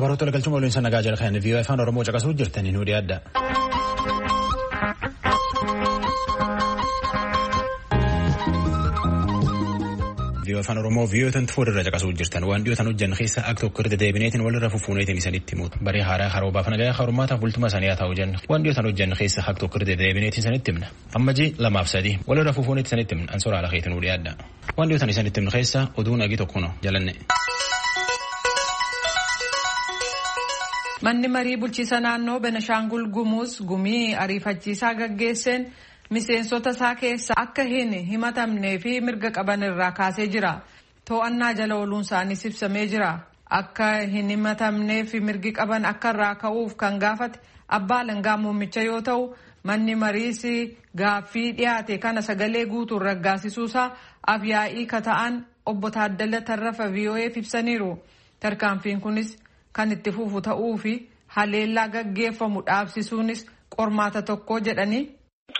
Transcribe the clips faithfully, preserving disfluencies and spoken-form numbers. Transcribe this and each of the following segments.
Baroota galchuma waliin sanagaa jala kan vii'oo afaan Oromoo caqasuu jirtanii nu dhiyaadha. vii'oo afaan Oromoo vii'oo tan fuudhirra caqasuu jirtan waan dhiyootan hojjan keessa akka tokko irra deebineetiin walirra fufuuneetiin isanitti himuudha. Barii haaraa haroobaaf nagaa harummaataaf bultuma isaanii haa ta'u jenna. Waan dhiyootan hojjan keessa akka tokko irra deebineetiin isanitti himna. Ammajii lamaaf sadii walirra fufuuneetiin isanitti himna. Ansoora ala keetiin nu dhiyaadha. Waan dhiyootan isanitti himna keessa oduun agi tokko no jalanne. Manni marii bulchiisa naannoo Benashaangul Gumuz gumii ariifachiisaa gaggeesseen miseensota isaa keessa akka hin himatamnee fi mirga qaban irraa kaasee jira. To'annaa jala ooluun isaaniis ibsamee jira. Akka hin himatamnee fi mirgi qaban akka irraa ka'uuf kan gaafate abbaa alangaa muummicha yoo ta'u, manni mariis gaaffii dhiyaate kana sagalee guutuun raggaasisuusaa afyaa'ii kata'an obbo Taaddala Tarrafa vii'oo'eef ibsaniiru. Tarkaanfiin kunis kan itti fufu ta'uu fi haleellaa gaggeeffamu dhaabsisuunis qormaata tokko jedhanii.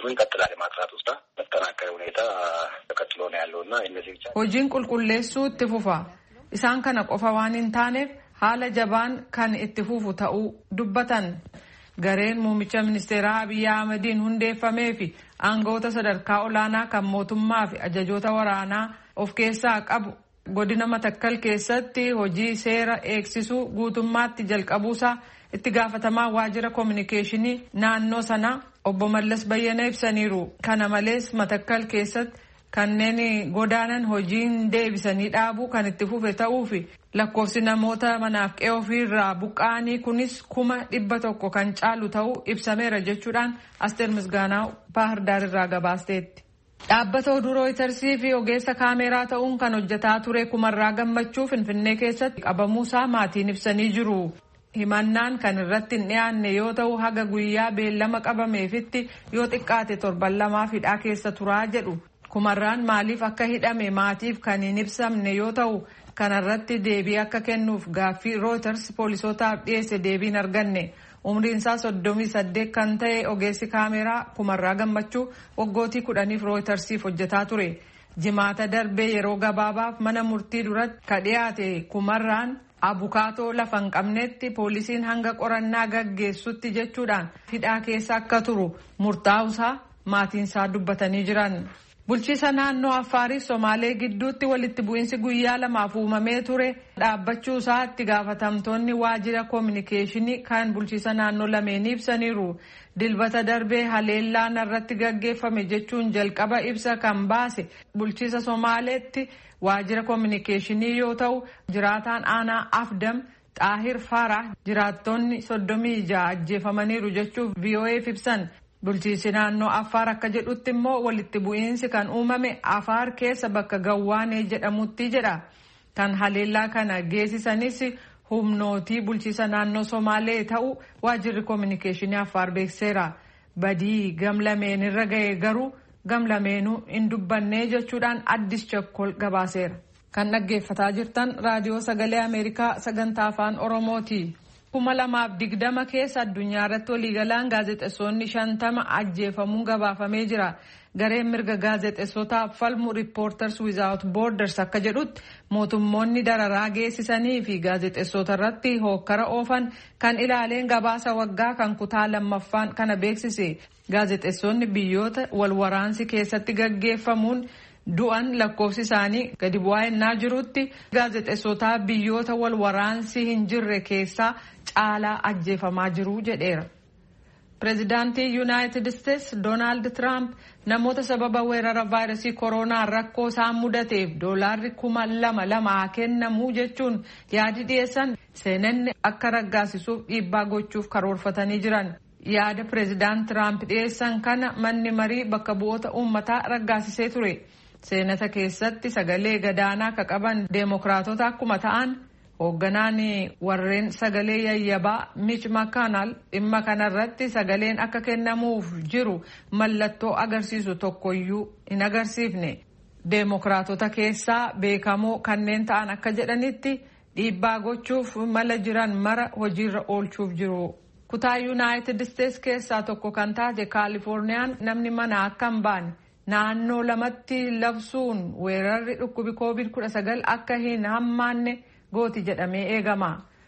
Hojiin qulqulleessuu itti fufa. Isaan kana qofa waan hin taaneef haala jabaan kan itti fufu ta'uu dubbatan. Gareen muummicha ministeeraa Abiyyi Ahmediin hundeeffamee fi aangawoota sadarkaa olaanaa kan mootummaa fi ajajoota waraanaa of keessaa qabu. Godina Matakkal keessatti hojii seera eegsisuu guutummaatti jalqabuusaa itti gaafatamaa waajjira koominikeeshinii naannoo sanaa obbo Mallas Bayyana ibsaniiru. Kana malees Matakkal keessatti kanneen godaanan hojiin deebisanii dhaabuu kan itti fufe ta'uu fi lakkoofsi namoota manaaf qe'ee ofiirraa buqqa'anii kunis kuma dhibba tokko kan caalu ta'uu ibsameera jechuudhaan Asteer Misgaanaa Baahirdaar irraa gabaasteetti. Dhaabbata oduu Rooyitarsii fi ogeessa kaameraa ta'uun kan hojjetaa ture Kumarraa Gammachuu Finfinnee keessatti qabamuusaa maatiin ibsanii jiru. Himannaan kan irratti hin dhiyaanne yoo ta'u haga guyyaa beellama qabameefitti yoo xiqqaate torban lamaaf hidhaa keessa turaa jedhu. Kumarraan maaliif akka hidhame maatiif kan hin ibsamne yoo ta'u kanarratti deebii akka kennuuf gaaffii Rooyitars poolisootaaf dhiyeesse deebiin arganne. Umriin isaa soddomii saddeet kan ta'e ogeessi kaameraa Kumarraa Gammachuu waggootii kudhaniif Rooyitarsiif hojjetaa ture. Jimaata darbee yeroo gabaabaaf mana murtii duratti ka dhiyaate Kumarraan abukaatoo lafa hin qabnetti poolisiin hanga qorannaa gaggeessutti jechuudhaan hidhaa keessa akka turu murtaa'uusaa maatiin isaa dubbatanii jiran. Bulchiisa naannoo Affaarii Somaalee gidduutti walitti bu'iinsi guyyaa lamaaf uumamee ture dhaabbachuusaa itti gaafatamtoonni waajjira koominikeeshinii kan bulchiisa naannoo lameenii ibsaniiru. Dilbata darbee haleellaan irratti gaggeeffame jechuun jalqaba ibsa kan baase bulchiisa Somaaleetti waajjira koominikeeshinii yoo ta'u jiraataan aanaa Afdam Xaahir Faraa jiraattonni soddomii ja'a ajjeefamaniiru jechuuf vii'oo'eef ibsan. Bulchiisi naannoo Affaar akka jedhutti immoo walitti bu'iinsi kan uumame Affaar keessa bakka Gawwaanee jedhamutti jedha. Kan haleellaa kana geessisanis humnootii bulchiisa naannoo Somaalee ta'uu waajjirri koominikeeshinii Affaar beekseera. Badii gamlameen irra ga'e garuu gamlameenuu hin dubbannee jechuudhaan Addis Chakkol gabaaseera. Kan dhaggeeffataa jirtan raadiyoo sagalee Ameerikaa sagantaa afaan Oromooti. kuma lamaaf digdama keessa addunyaa irratti waliigalaan gaazexeessonni shantama ajjeefamuun gabaafamee jira. Gareen mirga gaazexeessotaaf falmu Reporters Without Borders akka jedhutti mootummoonni dararaa geessisanii fi gaazexeessota irratti hookkara oofan kan ilaaleen gabaasa waggaa kan kutaa lammaffaan kana beeksise. Gaazexeessonni biyyoota walwaraansi keessatti gaggeeffamuun du'an lakkoofsi isaanii gadi bu'aa ennaa jirutti gaazexeessota biyyoota walwaraansi hin jirre keessaa caalaa ajjeefamaa jiru jedheera. Pireezidaantii Yuunaayitid Isteets Doonaald Tiraamp namoota sababa weerara vaayirasii koronaa rakkoo isaan mudateef doolaarri kuma lama lamaa kennamuu jechuun yaadi dhiyeessan seenanni akka raggaasisuuf dhiibbaa gochuuf karoorfatanii jiran. Yaada pireezidaant Tiraamp dhiyeessan kana manni marii bakka bu'oota uummataa raggaasisee ture. Seenata keessatti sagalee gadaanaa ka qaban deemokiraatota akkuma ta'an hoogganaan warreen sagalee yayyabaa Mitch McConnell dhimma kanarratti sagaleen akka kennamuuf jiru mallattoo agarsiisu tokkoyyuu hin agarsiifne. Deemokiraatota keessaa beekamoo kanneen ta'an akka jedhanitti dhiibbaa gochuuf mala jiran mara hojiirra oolchuuf jiru. Kutaa Yuunaayitid Isteets keessaa tokko kan taate Kaalifoorniyaan namni mana akka hin baane naannoo lamatti labsuun weerarri dhukkubi koovid kudha sagal akka hin hammaanne gooti jedhamee eegama.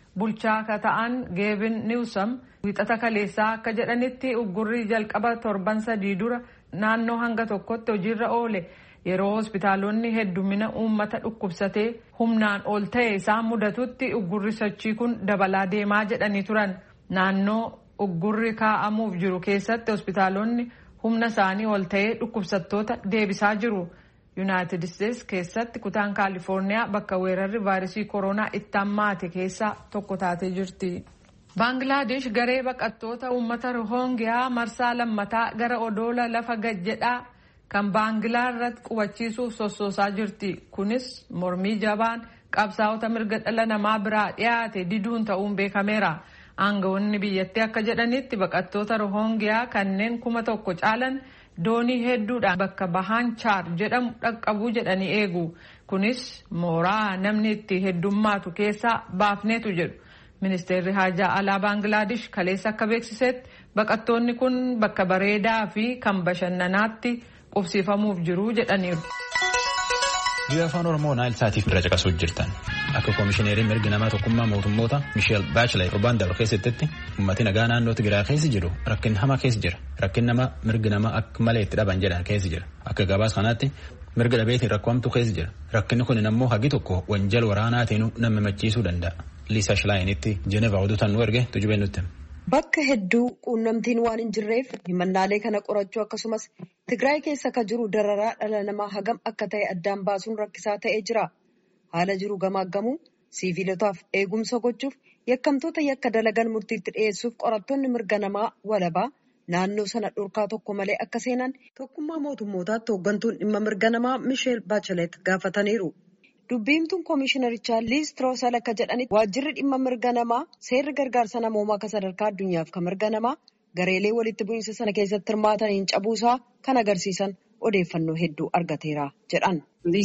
bulchaa ka ta'an Gavin Newsom wixata kaleessaa akka jedhanitti uggurri jalqaba torban sadii dura naannoo hanga tokkotti hojiirra oole yeroo hospitaalonni heddumina uummata dhukkubsatee humnaan ol ta'e isaan mudatutti uggurri sochii kun dabalaa deemaa jedhanii turan. Naannoo uggurri kaa'amuuf jiru keessatti hospitaalonni humna isaanii ol ta'ee dhukkubsattoota deebisaa jiru. Yuunaayitid Isteetsi keessatti kutaan Kaalifoorniyaa bakka weerarri vaayirasii koronaa itti hammaate keessaa tokko taatee jirti. Baangilaadesh garee baqattoota uummata Rohingyaa marsaa lammataa gara odoola lafa gajjedhaa kan Baangilaa irratti qubachiisuuf sossoosaa jirti. Kunis mormii jabaan qabsaa'ota mirga dhala namaa biraa dhiyaate diduun ta'uun beekameera. Aangawoonni biyyattii akka jedhanitti baqattoota Rohingyaa kanneen kuma tokko caalan doonii hedduudhaan bakka Bahaan Chaar jedhamu dhaqqabuu jedhanii eegu. Kunis mooraa namni itti heddummaatu keessaa baafneetu jedhu. Ministeerri Haajaa Alaa Baangilaadesh kaleessa akka beeksisetti baqattoonni kun bakka bareedaa fi kan bashannanaatti qubsiifamuuf jiru jedhaniiru. Biyya afaan Oromoo Naayil Saatiif bira caqasuuf jirtan akka koomishineeriin mirgi namaa tokkummaa mootummoota Michelle Bachelet torbaan dabre keessatti uummatni nagaa naannoo Tigraay keessa jiru rakkin hamaa keessa jira. Rakkin nama mirgi namaa akka malee itti dhaban jedhan keessa jira. Akka gabaas kanaatti mirga dhabeetiin rakkoomtu keessa jira. Rakkinni kun immoo hagi tokko wanjal waraanaatiin nama machiisuu danda'a. Liisa Shilaayiinitti Jenevaa oduutaan nu erge tujubee nutti. Bakka hedduu quunnamtiin waan hin jirreef himannaalee kana qorachuu akkasumas Tigraay keessa akka jiru dararaa dhala namaa hagam akka ta'e addaan baasuun rakkisaa ta'ee jira. Haala jiru gamaaggamuu siiviilotaaf eegumsa gochuuf yakkamtoota yakka dalagan murtiitti dhiyeessuuf qorattoonni mirga namaa walabaa naannoo sana dhorkaa tokko malee akka seenan tokkummaa mootummootaatti hooggantuun dhimma mirga namaa Michelle Bachelet gaafataniiru. Dubbiimtuun koomishinarichaa Liis Troosal akka jedhanitti waajjirri dhimma mirga namaa seerri gargaarsa namoomaa akka sadarkaa addunyaaf kan mirga namaa gareelee walitti bu'iinsa sana keessatti hirmaataniin cabuusaa kan agarsiisan odeeffannoo hedduu argateera jedhan.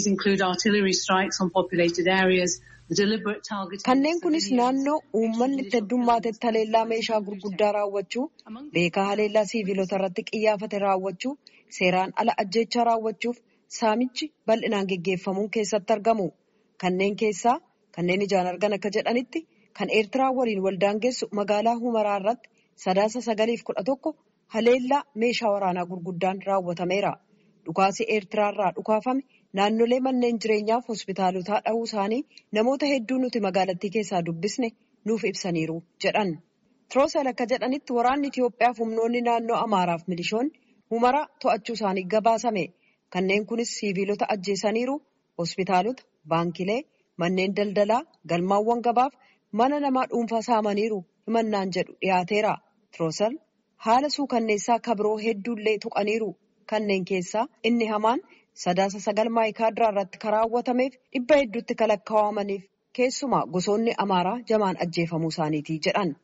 Kanneen kunis naannoo uummanni itti heddummatetti haleellaa meeshaa gurguddaa raawwachuu, beekaa haleellaa siiviilota irratti xiyyeeffate raawwachuu, seeraan ala ajjeechaa raawwachuuf saamichi bal'inaan geggeeffamuun keessatti argamu. Kanneen keessaa kanneen ijaan argan akka jedhanitti kan Eertiraa waliin waldaangeessu magaalaa Humaraa irratti sadaasa sagaliif kudha tokko haleellaa meeshaa waraanaa gurguddaan raawwatameera. Dhukaasi Eertiraa irraa dhukaafame naannolee manneen jireenyaaf hospitaalotaa dhahuu isaanii namoota hedduu nuti magaalattii keessaa dubbisne nuuf ibsaniiru jedhan. Troosal akka jedhanitti waraanni Itiyoophiyaaf humnoonni naannoo Amaaraaf milishoonni Humaraa to'achuu isaanii gabaasame. Kanneen kunis siiviilota ajjeesaniiru, hospitaalota, baankilee, manneen daldalaa, galmaawwan gabaaf mana namaa dhuunfaa saamaniiru himannaan jedhu dhiyaateera. Troosal haala suukanneessaa kabiroo hedduullee tuqaniiru. Kanneen keessaa inni hamaan sadaasa sagal maayikaadiraa irratti karaawwatameef dhibba hedduutti kalakkaawamaniif keessumaa gosoonni Amaaraa jamaan ajjeefamuu isaaniiti jedhan.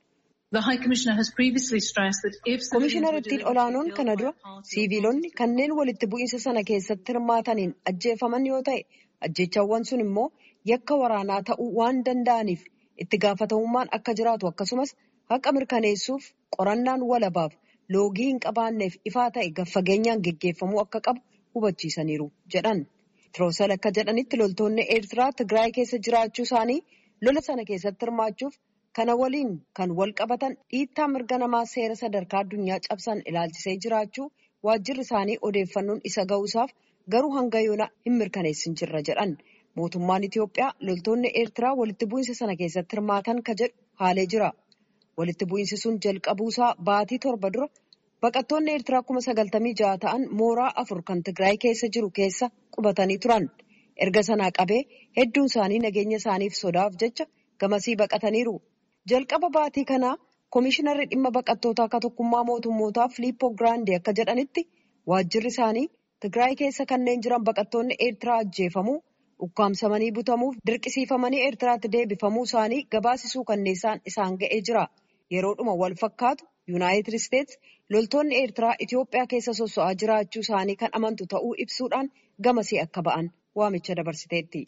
Koomishinariittiin olaanoon kana dura siiviilonni kanneen walitti bu'iinsa sana keessatti hirmaataniin ajjeefaman yoo ta'e ajjeechawwan sun immoo yakka waraanaa ta'uu waan danda'aniif itti gaafatamummaan akka jiraatu akkasumas haqa mirkaneessuuf qorannaan walabaaf loogii hin qabaanneef ifaa ta'e gaffageenyaan geggeeffamuu akka qabu hubachiisaniiru jedhan. Troosal akka jedhanitti loltoonni Eertiraa Tigraay keessa jiraachuu isaanii lola sana keessatti hirmaachuuf kana waliin kan wal qabatan dhiittaa mirga namaa seera sadarkaa addunyaa cabsan ilaalchisee jiraachuu waajjirri isaanii odeeffannoon isa ga'uusaaf garuu hanga yoona hin mirkaneessin jirra jedhan. Mootummaan Itiyoophiyaa loltoonni Eertiraa walitti bu'iinsa sana keessatti hirmaatan ka jedhu haalee jira. Walitti bu'iinsi sun jalqabuusaa baatii torba dura baqattoonni Eertiraa kuma sagaltamii ja'a ta'an mooraa afur kan Tigraay keessa jiru keessa qubatanii turan. Erga sanaa qabee hedduun isaanii nageenya isaaniif sodaaf jecha gamasii baqataniiru. Jalqaba baatii kanaa koomishinarri dhimma baqattootaa akka tokkummaa mootummootaa Filiippoo Giraandee akka jedhanitti waajjirri isaanii Tigraay keessa kanneen jiran baqattoonni Eertiraa ajjeefamuu, ukkaamsamanii butamuuf dirqisiifamanii Eertiraatti deebifamuu isaanii gabaasisuu kanneessaan isaan ga'ee jira. Yeroodhuma wal fakkaatu Yuunaayitid Isteetsi loltoonni Eertiraa Itiyoophiyaa keessa sosso'aa jiraachuu isaanii kan amantu ta'uu ibsuudhaan gamasii akka ba'an waamicha dabarsiteetti.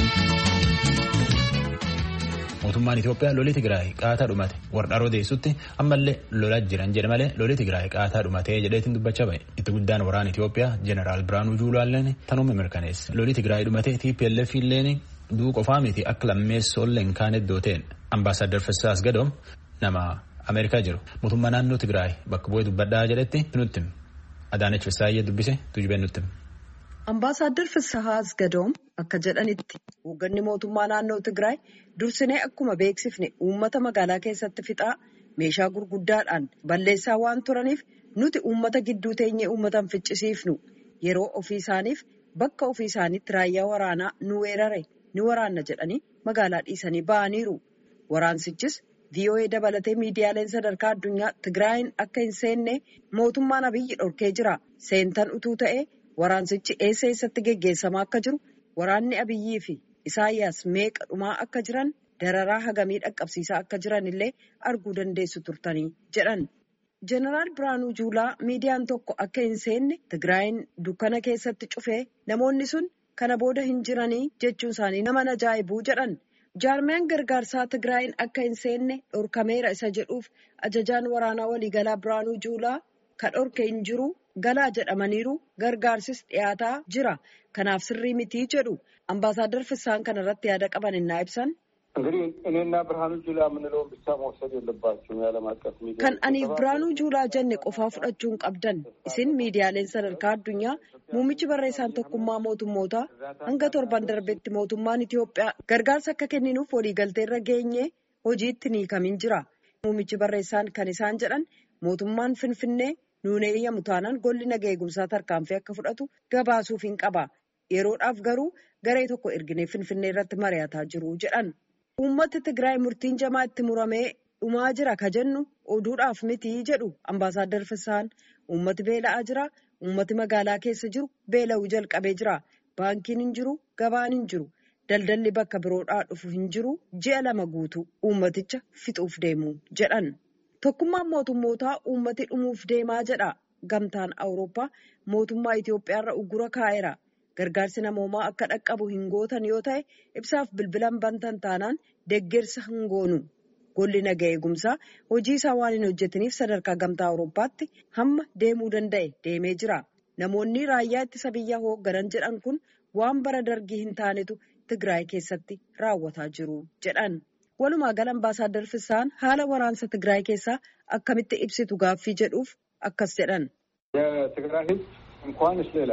Mootummaan Itiyoophiyaa lolli Tigraay qaataa dhumate warra odeessutti ammallee lolaa jiran jedhe malee lolli Tigraay qaataa dhumatee jedheetiin dubbachaa ba'e. Itti guddaan waraana Itiyoophiyaa Jeneraal Biraanuu Juulaalleen tanuma mirkaneesse. Lolli Tigraay dhumatee T P L F illeen duu qofaa miti akka lammeessoolle hin kaane dooteen ambaasaadar Fessaas Gadoom nama Ameerikaa jiru mootummaa naannoo Tigraay bakka bu'ee dubbadhaa jedhetti nutti Adaanech Fessaayyee dubbise tujubeen nutti. Ambaasaadar Fessaas Gadoom akka jedhanitti hoogganni mootummaa naannoo Tigraay dursinee akkuma beeksifne uummata magaalaa keessatti fixaa meeshaa gurguddaadhaan balleessaa waan turaniif nuti uummata gidduu teenyee uummatan ficcisiifnu yeroo ofii isaaniif bakka ofii isaaniitti raayyaa waraanaa nu weerare ni waraanna jedhanii magaalaa dhiisanii ba'aniiru. Waraansichis V O A dabalatee miidiyaaleen sadarkaa addunyaa Tigraayin akka hin seenne mootummaan Abiyyi dhorkee jira. Seentan utuu ta'ee waraansichi eessa eessatti geggeessamaa akka jiru waraanni Abiyyii fi Isaayyaas meeqa dhumaa akka jiran dararaa hagamii dhaqqabsiisaa akka jiran illee arguu dandeessu turtanii jedhan. Jeneraal Biraanuu Juulaa miidiyaan tokko akka hin seenne Tigraayin dukkana keessatti cufee namoonni sun kana booda hin jiranii jechuun isaanii nama ajaa'ibuu jedhan. Jaarmiyaan gargaarsaa Tigraayin akka hin seenne dhorkameera isa jedhuuf ajajaan waraanaa waliigalaa Biraanuu Juulaa kan dhorke hin jiru galaa jedhamaniiru gargaarsis dhiyaataa jira kanaaf sirrii mitii jedhu. Ambaasaadar Fessaan kanarratti yaada qaban innaa ibsan. እንግዲህ እኔና ብርሃኑ ጁላ የምንለውን ብቻ መውሰድ የለባችሁም ያለም አቀፍ ሚዲያ kan aniif Biraanuu Juulaa jenne qofaa fudhachuun qabdan isin miidiyaaleen sadarkaa addunyaa muummichi barreessaan tokkummaa mootummootaa hanga torban darbetti mootummaan Itiyoophiyaa gargaarsa akka kenninuuf waliigalteerra geenye hojiitti ni kamin jira. Muummichi barreessaan kan isaan jedhan mootummaan Finfinnee nuunee eeyyamu taanaan golli nagaa eegumsaa tarkaanfii akka fudhatu gabaasuuf hin qaba. Yeroodhaaf garuu garee tokko erginee Finfinnee irratti mari'ataa jiru jedhan. Uummati Tigraay murtiin jamaa itti muramee dhumaa jira ka jennu oduudhaaf miti jedhu ambaasaadar Fessaan. Uummati beela'aa jira. Uummati magaalaa keessa jiru beela'uu jalqabee jira. Baankiin hin jiru, gabaan hin jiru, daldalli bakka biroodhaa dhufu hin jiru. Ji'a lama guutuu uummaticha fixuuf deemu jedhan. Tokkummaan mootummootaa uummati dhumuuf deemaa jedha. Gamtaan Awurooppaa mootummaa Itiyoophiyaarra uggura kaa'eera. Gargaarsi namoomaa akka dhaqqabu hin gootan yoo ta'e ibsaaf bilbilan bantan taanaan deeggarsa hin goonu. Golli nagaa eegumsaa hojii isaa waan hin hojjetiniif sadarkaa gamtaa Awurooppaatti hamma deemuu danda'e deemee jira. Namoonni raayyaa ittisa biyyaa hoogganan jedhan kun waan bara dargii hin taanetu Tigraay keessatti raawwataa jiru jedhan. Walumaa gala ambaasaadar Fessaan haala waraansa Tigraay keessaa akkamitti ibsitu gaaffii jedhuuf akkas jedhan. የትግራይ ህዝብ እንኳንስ ሌላ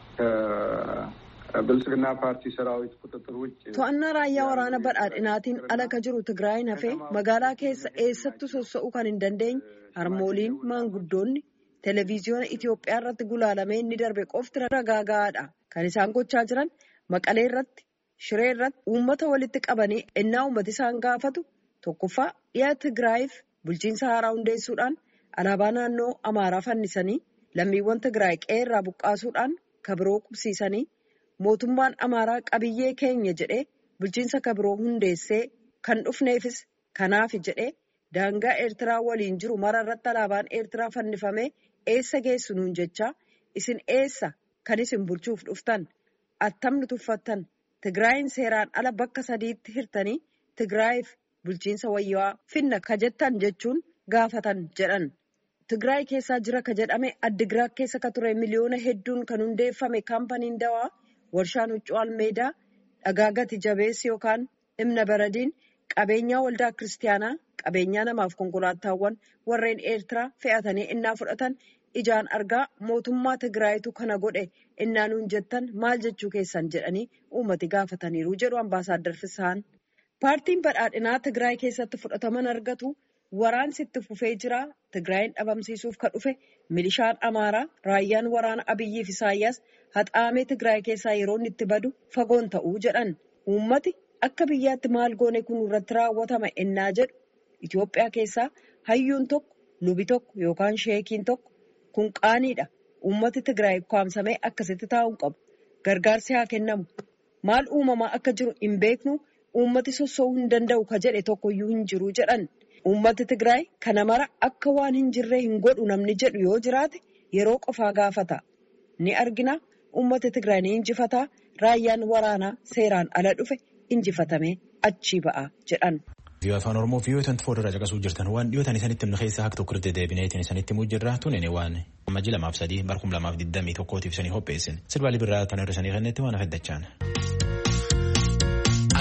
ብልጽግና ፓርቲ ሰራዊት ቁጥጥር ውጭ to'annaa raayyaa waraana badhaadhinaatiin ala ka jiru Tigraayin hafee magaalaa keessa eessattu sossa'uu kan hin dandeenye harmooliin maanguddoonni televiziyoona Itiyoophiyaa irratti gulaalamee inni darbe qofti ragaa gahaadha. Kan isaan gochaa jiran Maqalee irratti Shiree irratti uummata walitti qabanii ennaa uummati isaan gaafatu tokkoffaa dhiyaa Tigraayiif bulchiinsa haaraa hundeessuudhaan alaabaa naannoo Amaaraa fannisanii lammiiwwan Tigraay qeerraa buqqaasuudhaan kabiroo qubsiisanii mootummaan Amaaraa qabiyyee keenya jedhee bulchiinsa kabiroo hundeessee kan dhufneefis kanaaf jedhee daangaa Eertiraa waliin jiru mara irratti alaabaan Eertiraa fannifamee eessa geessu nuun jechaa isin eessa kan isin bulchuuf dhuftan attamni tuffattan Tigraayin seeraan ala bakka sadiitti hirtanii Tigraayiif bulchiinsa wayyaa finna ka jettan jechuun gaafatan jedhan. Tigraay keessaa jira ka jedhame Addigiraat keessa ka ture miliyoona hedduun kan hundeeffame kaampaniin dawaa warshaan huccuu almeedaa dhagaa gati jabeessi yookaan Imna Baradiin qabeenyaa waldaa kiristaanaa qabeenyaa namaaf konkolaataawwan warreen Eertiraa fe'atanii innaa fudhatan ijaan argaa mootummaa Tigraayitu kana godhe innaa nuun jettan maal jechuu keessan jedhanii uummati gaafataniiru jedhu ambaasaadar Fessaan. Paartiin badhaadhinaa Tigraay keessatti fudhataman argatu waraansi itti fufee jira. Tigraayin dhabamsiisuuf ka dhufe milishaan Amaaraa raayyaan waraana Abiyyiif Isaayyaas haxaamee Tigraay keessaa yeroo itti badu fagoon ta'uu jedhan. Uummati akka biyyaatti maal goone kun irratti raawwatama ennaa jedhu Itiyoophiyaa keessaa hayyuun tokko lubi tokko yookaan sheekiin tokko kun qaaniidha. Uummati Tigraay kwaamsamee akkasitti taa'uun qabu. Gargaarsi haa kennamu. Maal uumamaa akka jiru hin beeknu uummati sossoo'uu hin danda'u ka jedhe tokkoyyuu hin jiru jedhan. Uummati Tigraay kana mara akka waan hin jirree hin godhu namni jedhu yoo jiraate yeroo qofaa gaafata. Ni argina uummati Tigraay ni injifataa raayyaan waraanaa seeraan ala dhufe injifatamee achii ba'a jedhan. Vii'oo afaan Oromoo vii'oo tanti fuuldura caqasuu jirtan waan dhiyootan isanitti himna keessaa akka tokko irratti deebineetiin isanitti himuu jirra tunene waan amajji lamaaf sadii barkum lamaaf digdamii tokkootiif isanii hopheessin sirbaalii birraa tan irra isanii kennetti waan afeddachaan.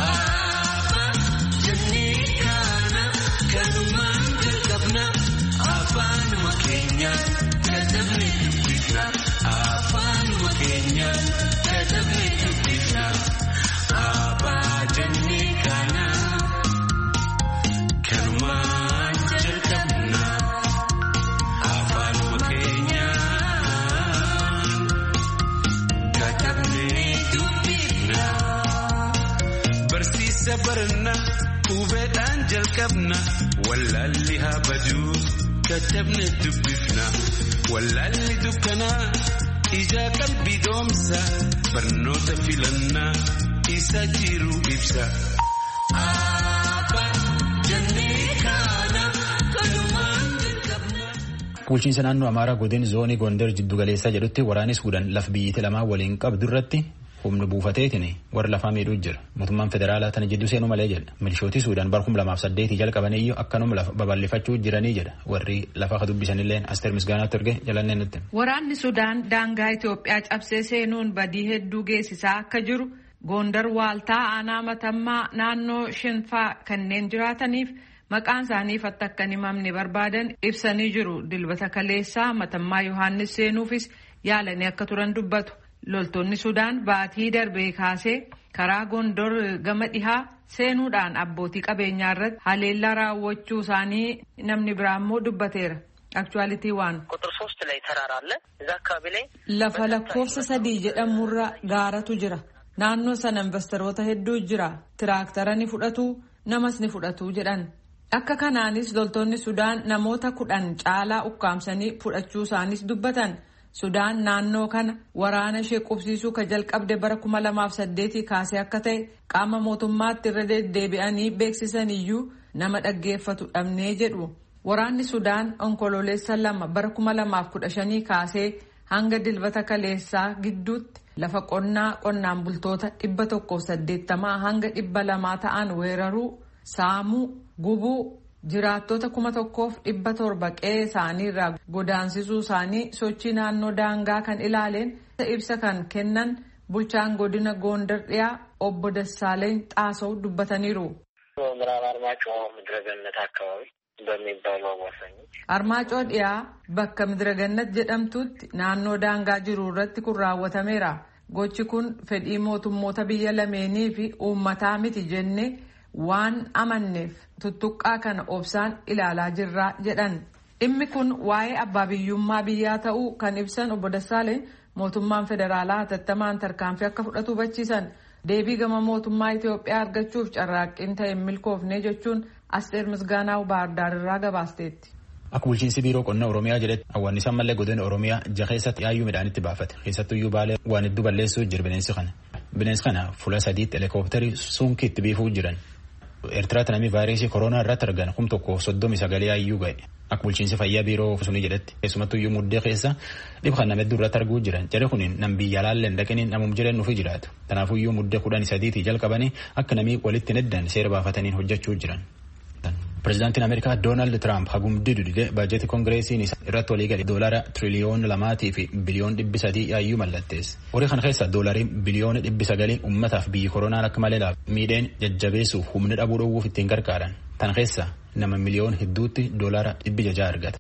qabna wallalli habadu katabne dubbifna wallalli dukkana ija qalbi doomsa barnoota filanna isa jiru ibsa. Bulchiinsa naannoo Amaaraa godina zoonii Gondar jiddu galeessaa jedhutti waraanni Suudaan laf biyyitti lamaa waliin qabdu irratti humna buufateetiin warra lafaa miidhuu jira. Mootummaan federaalaa tana jidduu seenuu malee jedha. Milishooti Suudaan bara kuma lamaaf saddeetii jalqabaniyyuu akkanuma lafa babal'ifachuu jiranii jedha. Warri lafa ka dubbisanillee Asteer Misgaanaatti erge jalannee nutti. Waraanni Suudaan daangaa Itoophiyaa cabsee seenuun badii hedduu geessisaa akka jiru Gondar waaltaa aanaa matammaa naannoo Shinfaa kanneen jiraataniif maqaan isaaniif akka hin himamne barbaadan ibsanii jiru. Dilbata kaleessaa matammaa Yohaannis seenuufis yaalanii akka turan dubbatu. Loltoonni Sudaan baatii darbee kaasee karaa Gondor gama dhihaa seenuudhaan abbootii qabeenyaa irratti haleellaa raawwachuu isaanii namni biraa immoo dubbateera. Aktuwaalitii waan. Lafa lakkoofsa sadii jedhamurra gaaratu jira. Naannoo sana investoroota hedduu jira. Tiraaktara ni fudhatu, namas ni fudhatu jedhan. Akka kanaanis loltoonni Sudaan namoota kudhan caalaa ukkaamsanii fudhachuu isaanis dubbatan. Sudaan naannoo kana waraana ishee qubsiisuu ka jalqabde bara kuma lamaaf saddeetii kaasee akka ta'e qaama mootummaatti irra deddeebi'anii beeksisan iyyuu nama dhaggeeffatu dhabnee jedhu. Waraanni Sudaan onkololeessa lama bara kuma lamaaf kudha shanii kaasee hanga dilbata kaleessaa gidduutti lafa qonnaa qonnaan bultoota dhibba tokkoof saddeettamaa hanga dhibba lamaa ta'an weeraruu, saamuu, gubuu. Jiraattota kuma tokkoof dhibba torba qe'ee isaanii irraa godaansisuu isaanii sochii naannoo daangaa kan ilaaleen ibsa kan kennan bulchaan godina Gondar dhiyaa obbo Dassaaleny Xaasaw dubbataniiru. Armaacoo dhiyaa bakka Midiragannat jedhamtutti naannoo daangaa jiru irratti kun raawwatameera. Gochi kun fedhii mootummoota biyya lameenii fi uummataa miti jennee waan amanneef tuttuqqaa kana obsaan ilaalaa jirraa jedhan. Dhimmi kun waa'ee abbaa biyyummaa biyyaa ta'uu kan ibsan obbo Dassaaleny mootummaan federaalaa hatattamaan tarkaanfii akka fudhatu hubachiisan. Deebii gama mootummaa Itoophiyaa argachuuf carraaqqiin ta'e milkoofne jechuun Asteer Misgaanaa Baardaar irraa gabaasteetti. Akka bulchiinsi biiroo qonnaa Oromiyaa jedhetti hawwaannisaan mallee godina Oromiyaa jaha keessatti yaayyuu midhaanitti baafate. Keessattuyyuu baalee waan hedduu balleessuu jira bineensi kana. Bineensi kana fuula sadiitti helikoophitarii suunkiitti biifuu jiran. Eertiraatti namni vaayirasii koronaa irratti argan kum tokko soddomi sagalee yaayyuu ga'e. Akka bulchiinsi fayyaa biiroo sunii jedhetti keessumattuyyuu muddee keessa dhib kan nama hedduu irratti arguu jiran. Jedhe kuniin nam biyya laalleen dhaqanii namum jiran nuuf jiraatu. Kanaafuyyuu muddee kudhan sadiitii jalqabanii akka namii walitti neddan seera baafataniin hojjechuu jiran. Pireezidaantiin Ameerikaa Doonaald Tiraamp hagumdii dudide baajetii koongireesiin irratti walii galee doolara tiriliyoona lamaatii fi biliyoon dhibbi sadii yaayyuu mallatteesse. Horii kana keessa doolariin biliyoona dhibbi sagalii uummataaf biyyi koronaan akka malee laaf miidheen jajjabeessuuf humna dhabuu dhowwuuf ittiin gargaaran. Tan keessa nama miliyoon hedduutti doolara dhibbi jajaa argata.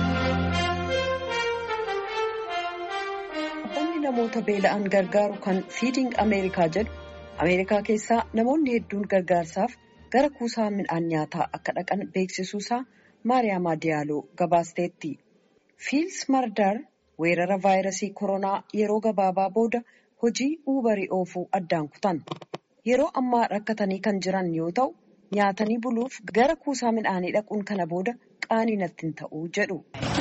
Dhaabbanni namoota beela'an gargaaru kan Fiiding Ameerikaa jedhu Ameerikaa keessaa namoonni hedduun gargaarsaaf gara kuusaa midhaan nyaataa akka dhaqan beeksisuusaa Maariyaam Adiyaaloo gabaasteetti. Fiils Mardar weerara vaayirasii koronaa yeroo gabaabaa booda hojii uubarii oofuu addaan kutan. Yeroo ammaa rakkatanii kan jiran yoo ta'u nyaatanii buluuf gara kuusaa midhaanii dhaquun kana booda qaanii natti hin ta'uu jedhu.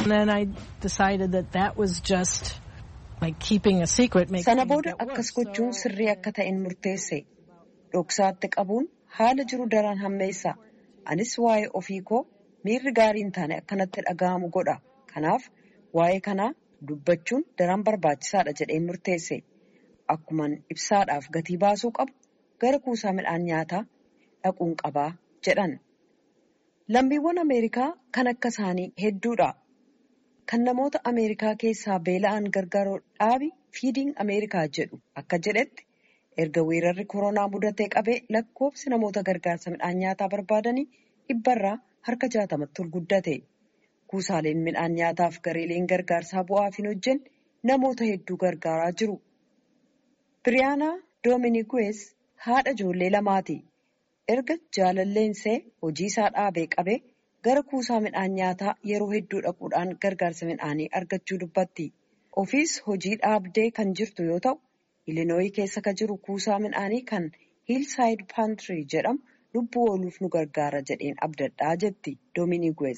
Sana booda akkas gochuun sirrii akka ta'een murteesse. Dhoksaatti qabuun haala jiru daran hammeessa. Anis waa'ee ofii koo miirri gaarii hin taane akkanatti dhaga'amu godha. Kanaaf waa'ee kanaa dubbachuun daran barbaachisaadha jedheen murteesse. Akkuman ibsaadhaaf gatii baasuu qabu gara kuusaa midhaan nyaataa dhaquun qabaa jedhan. Lammiiwwan Ameerikaa kan akka isaanii hedduudha. Kan namoota Ameerikaa keessaa beela'an gargaaruu dhaabi Fiiding Ameerikaa jedhu akka jedhetti erga weerarri koronaa mudatee qabee lakkoofsi namoota gargaarsa midhaan nyaataa barbaadanii dhibbarraa harka jaatamatti ol guddate. Kuusaaleen midhaan nyaataaf gareeleen gargaarsaa bu'aaf hin hojjenne namoota hedduu gargaaraa jiru. Biriyaanaa Doominiguwees haadha ijoollee lamaati. Erga jaalalleensee hojii isaa dhaabee qabee gara kuusaa midhaan nyaataa yeroo hedduu dhaquudhaan gargaarsa midhaanii argachuu dubbatti. Ofiis hojii dhaabdee kan jirtu yoo ta'u, Ilinooyii keessa kan jiru kuusaa midhaanii kan Hillside Pantry jedhamu lubbuu ooluuf nu gargaara jedheen abdadhaa jetti Dominiguez.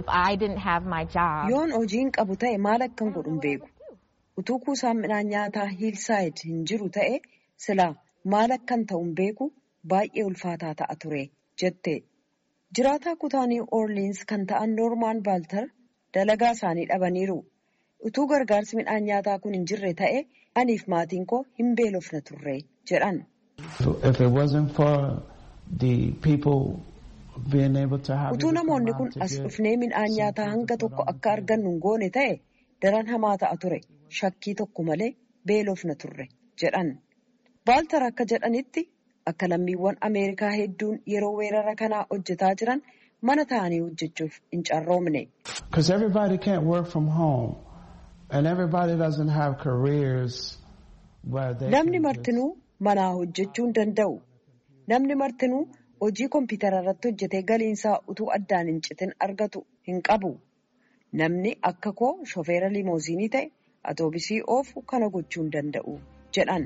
Yoon hojiin qabu ta'e maal akkan godhun beeku. Utuu kuusaan midhaan nyaataa Hillside hin jiru ta'e silaa maal akkan ta'uun beeku baay'ee ulfaataa ta'a ture jette. Jiraataa kutaa New Orleans kan ta'an Norman Balter dalagaa isaanii dhabaniiru. Utuu gargaarsi midhaan nyaataa kun hin jirre ta'e aniif maatiin koo hin beelofna turre jedhan. Utuu namoonni kun as dhufnee midhaan nyaataa hanga tokko akka argannu hin goone ta'e daran hamaa ta'a ture. Shakkii tokko malee beelofna turre jedhan. Baaltar akka jedhanitti akka lammiiwwan Ameerikaa hedduun yeroo weerara kanaa hojjetaa jiran mana ta'anii hojjechuuf hin carroomne. Namni martinuu manaa hojjechuu hin danda'u. Namni martinuu hojii kompiitara irratti hojjetee galiinsaa utuu addaan hin citin argatu hin qabu. Namni akka koo shofeera limooziinii ta'e atoobisii oofu kana gochuu hin danda'u jedhan.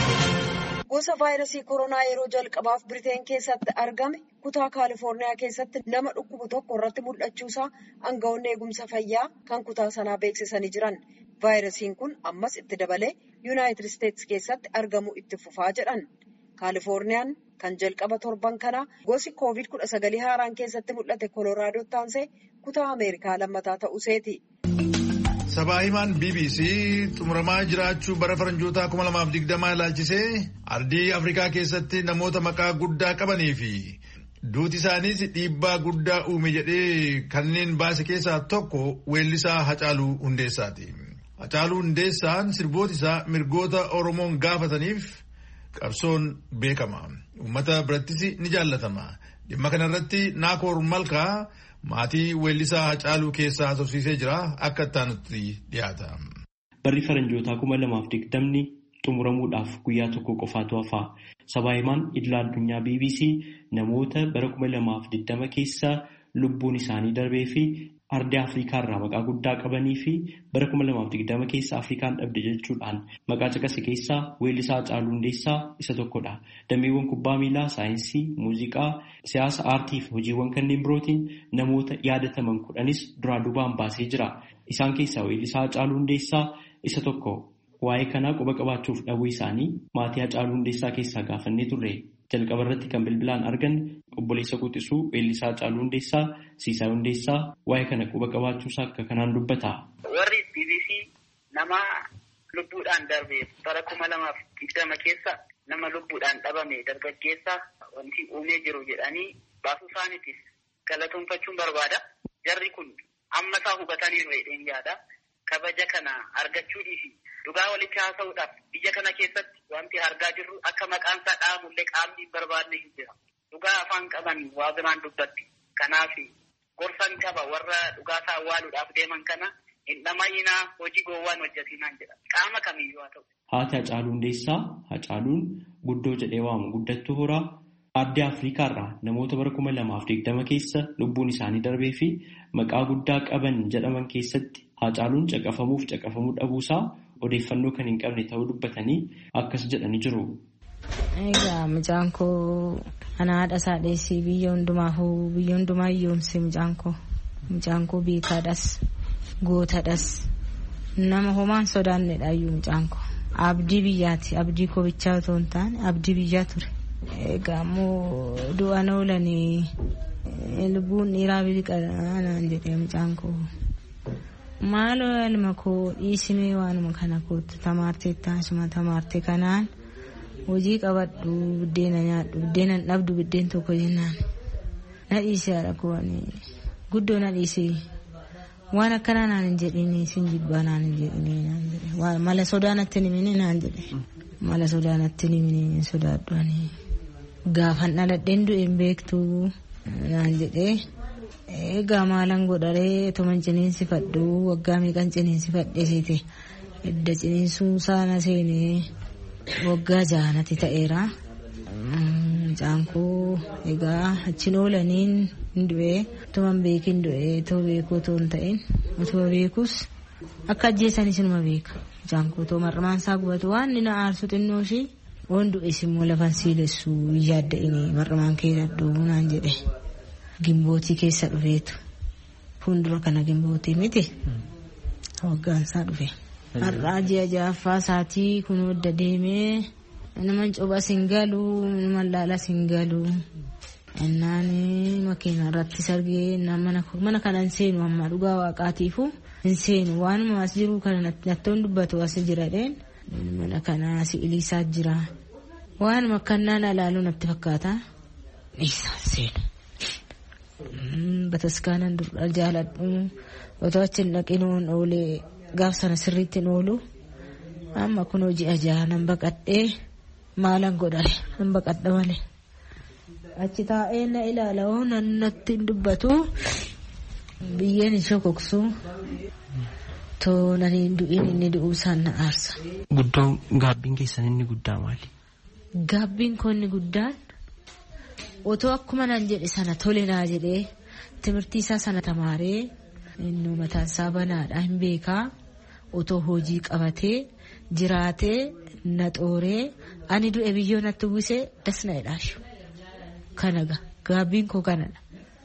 Gosa vaayirasii koronaa yeroo jalqabaaf Biriteen keessatti argame kutaa Kaalifoorniyaa keessatti nama dhukkubu tokko irratti mul'achuusaa aangawoonni eegumsa fayyaa kan kutaa sanaa beeksisanii jiran. Vaayirasiin kun ammas itti dabalee Yuunaayitid Isteetsi keessatti argamu itti fufaa jedhan. Kaalifoorniyaan kan jalqaba torban kanaa gosi koovid kudha sagal haaraan keessatti mul'ate Kolooraadoo taansee kutaa Ameerikaa lammataa ta'uuseeti. Sabaahimaan B B C xumuramaa jiraachuu bara faranjootaa kuma lamaaf digdamaa ilaalchisee ardii Afrikaa keessatti namoota maqaa guddaa qabanii fi duuti isaaniis dhiibbaa guddaa uume jedhee kanneen baase keessaa tokko weellisaa Hacaaluu Hundeessaati. Hacaaluu Hundeessaan sirboota isaa mirgoota Oromoon gaafataniif qabsoon beekama. Uummata birattis ni jaallatama. Dhimma kanarratti Naakoor Malkaa maatii weellisaa Hacaaluu keessaa haasofsiisee jira akka ittaanutti dhiyaata. Barri faranjootaa kuma lamaaf digdamni xumuramuudhaaf guyyaa tokko qofaatu hafa. Sabaahimaan idila addunyaa B B C namoota bara kuma lamaaf digdama keessa lubbuun isaanii darbee fi ardii Afrikaa irraa maqaa guddaa qabanii fi bara kuma lamaaf digdama keessa Afrikaan dhabde jechuudhaan maqaa caqase keessaa weellisaa Hacaaluu Hundeessaa isa tokkodha. Dameewwan kubbaa miilaa, saayinsii, muuziqaa, siyaasa, aartii fi hojiiwwan kanneen birootiin namoota yaadataman kudhanis duraa duubaan baasee jira. Isaan keessaa weellisaa Hacaaluu Hundeessaa isa tokko. Waa'ee kanaa quba qabaachuuf dhabuu isaanii maatii Hacaaluu Hundeessaa keessaa gaafannee turre. Jalqaba irratti kan bilbilaan argan obboleessa Quxisuu weellisaa Hacaaluu Hundeessaa, Siisaa Hundeessaa waa'ee kana quba qabaachuusaa akka kanaan dubbata. Warri B B C nama lubbuudhaan darbe bara kuma lamaaf digdama keessa nama lubbuudhaan dhabame dargaggeessa wanti uumee jiru jedhanii baasuu isaaniitiif galatoonfachuun barbaada. Jarri kun amma isaa hubatanii reedheen yaada. Kabaja kana argachuudhii fi dhugaa walitti haasa'uudhaaf biyya kana keessatti wanti argaa jirru akka maqaan isaa dhahamullee qaamni hin barbaadne hin jira. Dhugaa afaan qaban waa biraan dubbatti. Kanaaf gorsan qaba warra dhugaa isaa awwaaluudhaaf deeman kana hin dhamayyinaa hojii gowwaan hojjetinaan jedha. Qaama kamiyyuu haa ta'u. Haati Hacaaluu Hundeessaa Hacaaluun guddoo jedhee waamu guddattuu horaa ardii Afrikaa irraa namoota bara kuma lamaaf digdama keessa lubbuun isaanii darbee fi maqaa guddaa qaban jedhaman keessatti Hacaaluun caqafamuuf caqafamuu dhabuusaa odeeffannoo kan hin qabne ta'uu dubbatanii akkas jedhanii jiru. Egaa mucaan koo ana haadha isaa dheessii biyya hundumaafuu biyya hundumaa hiyyoomse mucaan koo. Mucaan koo beekaadhas gootadhas nama homaan sodaannedha iyyuu mucaan koo. Abdii biyyaati. Abdii koo bichaa otoo hin taane abdii biyyaa ture. Egaa immoo du'aan oolanii lubbuun dhiiraa biliqaa naan jedhee mucaan koo. Maaloo elma koo dhiisimee waanuma kana kootu tamaartee taasuma tamaartee kanaan hojii qabadhu buddeena nyaadhu buddeena dhabdu buddeen tokko jennaan na dhiisee haadha koo guddoo na dhiisee waan akkanaa naan hin jedhini sin jibbaa naan hin jedhini naan jedhe mala sodaanatti nimini naan jedhe mala sodaanatti nimini sodaadhu ani gaafan dhaladheen du'een beektu naan jedhee. Egaa maalan godharee toman ciniinsifadhu waggaa meeqan ciniinsifadhe seete edda ciniinsuu saana seenee waggaa jaanati ta'eera. Mucaan koo egaa achiin oolaniin hin du'ee toman beekin du'ee too beekuu otoo hin ta'in otoo beekus akka ajjeessanis inuma beeka. Mucaan koo too marmaan isaa gubatu waan inni na aarsu xinnoo ishii Wandu isimmoo lafan siilessu yaadda inni mar'amaan keedadhu naan jedhe. Gimbootii keessa dhufeetu. Fuuldura kana gimbootii miti. Waggaan isaa dhufe. Har'aa ji'a ja'affaa isaatii kun wadda deemee naman coba singalu naman laala singalu. Ennaani makiina irratti sargee mana kanan seenu amma dhugaa waaqaatiifu hin seenu waanuma as jiru kana nattoon dubbatu as jiradheen mana kana si iliisaa jira waanuma kannaan alaaluu natti fakkaata dhiisaa seenu. Bataskaanan dura jaaladhu otoo achiin dhaqinuun oolee gaaf sana sirriitti hin oolu amma kun hojii ajaa nan baqadhee maalan godhare nan baqadha malee. Achi taa'ee na ilaalaa natti dubbatu biyyeen hin shokoksu toonanii du'iin inni du'uu isaan na aarsa. Guddaan gaabbiin keessan inni guddaa maali? Gaabbiin koo inni guddaan otoo akkuma nan jedhe sana tole naa jedhee timirtii isaa sana tamaaree inni mataan isaa banaadha hin beekaa otoo hojii qabatee jiraatee na xooree ani du'e biyyoo natti uwwisee das na jedhaashu. Kanaga gaabbiin koo kanadha.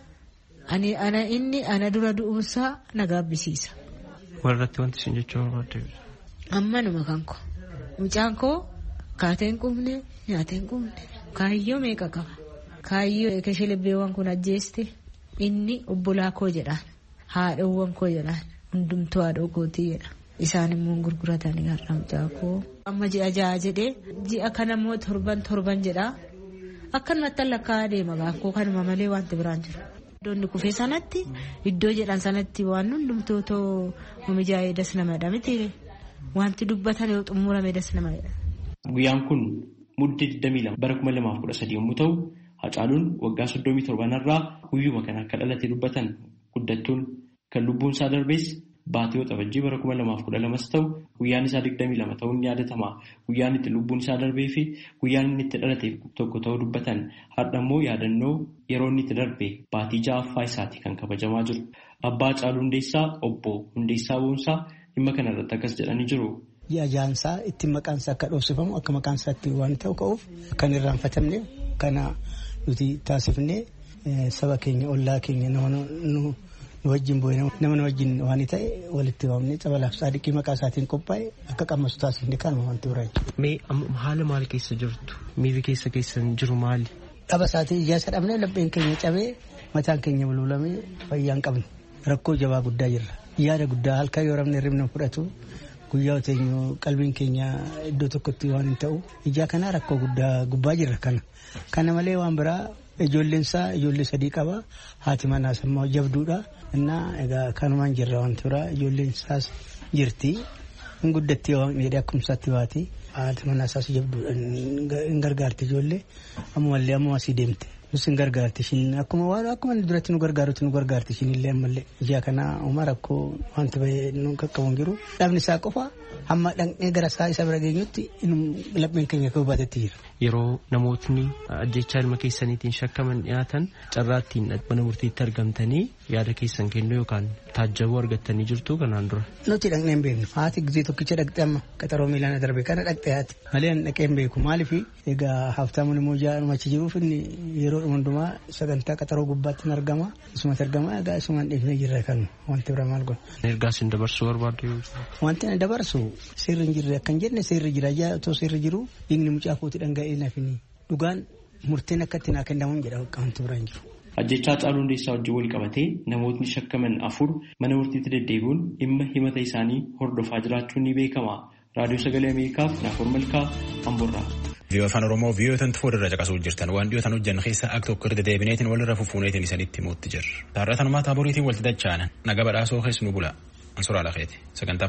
Ani ana inni ana dura du'uunsaa na gaabbisiisa. Warratti wanti isin jechuu barbaadde? Ammanuma kan koo. Mucaan koo kaateen qubne nyaateen qubne kaayyoo meeqa qaba. Kaayyoo keshelebeewwan kun ajjeeste inni obbolaa koo jedhaan haadhawwan koo jedhaan hundumtuu haadhoo kootii jedha. Isaan immoo gurguratanii har'a mucaa koo. Amma ji'a ja'a jedhee ji'a kana immoo torban torban jedhaa. Akkanumatti lakkaa deema gaafkoo kanuma malee wanti biraan jiru. Iddoon kufee sanatti iddoo jedhan sanatti waan hundumtootoo oomishaa'ee das namadha miti wanti dubbatan yoo xumurame das namadha. Guyyaan kun muddee digdamii lama bara kuma lamaaf kudha sadii yommuu ta'u Hacaaluun waggaa soddomii torbanarraa guyyuma kana akka dhalate dubbatan guddattuun kan lubbuun isaa darbees Baatiyoo Xabajjii bara kuma lamaaf kudha lamas ta'u guyyaan isaa digdamii lama ta'uun ni yaadatama. Guyyaan itti lubbuun isaa darbee fi guyyaan inni itti dhalate tokko ta'uu dubbatan har'a immoo yaadannoo yeroo inni itti darbe baatii ja'affaa isaati kan kabajamaa jiru. Abbaa Hacaaluu Hundeessaa obbo Hundeessaa Boonsaa dhimma kanarratti akkas jedhanii jiru. Ajaansaa itti maqaansaa akka dhoofsifamu akka maqaansaa itti waan ta'u ka'uuf kan irraanfatamne kana nuti taasifne saba keenya ollaa keenya nama nu wajjin bu'ee nama wajjin waan ta'e walitti waamne cabalaaf saadiqii maqaa isaatiin qophaa'e akka qammasu taasifne kanuma wanti biraachi. Mee haala maal keessa jirtu? Miirri keessa keessan jiru maali? Dhaba isaatii ijaasa dhabnee lapheen keenya cabee mataan keenya bulbulamee fayyaan qabne rakkoo jabaa guddaa jirra. Yaada guddaa halkan yoo rabne ribna fudhatu guyyaa oteenyu qalbiin keenya iddoo tokkotti waan hin ta'u ijaa kana rakkoo guddaa gubbaa jirra kana. Kana malee waan biraa ijoolleen isaa ijoollee sadii qaba haati manaa sammaa jabduudha. Innaa egaa kanumaan jirra wanti biraa ijoolleen isaas jirti hin guddatti waan dheedhee akkumsaatti baati haati manaa isaas jabduudha hin gargaarti ijoollee ammallee ammoo asii deemte nus hin gargaarti ishiin akkuma waan akkuma duratti nu gargaarutti nu gargaarti ishiin illee ammallee ijaa kana uma rakkoo wanti bahee nu qaqqabuun jiru dhabni isaa qofa hamma dhaqnee gara isaa isa bira geenyutti lapheen keenya ka'uu baatetti jira. Yeroo namootni ajjechaa ilma keessaniitiin shakkaman dhiyaatan carraattiin mana murtiitti argamtanii yaada keessan kennuu yookaan taajjabuu argattanii jirtu kanaan dura. Nuti dhaqnee hin beeknu haati gizee tokkicha dhaqxe amma qaxaroo miilaan darbe kana dhaqxe haati malee dhaqee hin beeku maaliif egaa haftaamuun immoo jaa'anuma achi jiruuf inni yeroo hundumaa sagantaa qaxaroo gubbaatti hin argama isumatti argama egaa isumaan dhiifnee jirra kan wanti bira maal godha. Ergaas hin dabarsuu barbaadde wanti na dabarsu seerri hin jirre akkan jenne seerri jira ijaa otoo seerri jiru dhiigni mucaa kooti dhanga'ee nafini dhugaan murteen akkatti naa kennamuun jedha wanti biraan jiru. Ajjechaa Hacaaluu Hundeessaa wajjin wal qabatee namootni shakkaman afur mana murtiitti deddeebi'uun dhimma himata isaanii hordofaa jiraachuun ni beekama. Raadiyoo Sagalee Ameerikaaf Naafor Malkaa Amboorraa. Viiyoo Afaan Oromoo viiyootan fuuldura caqasuu jirtan waan dhiyootan hojjan keessa akka tokko irra deddeebineetiin walirra fufuuneetiin isanitti muutti jirra. Taarratanumaa taaboriitiin walti dachaanan naga badhaasoo keessa nu bula. Ansuraa lafeeti sagantaa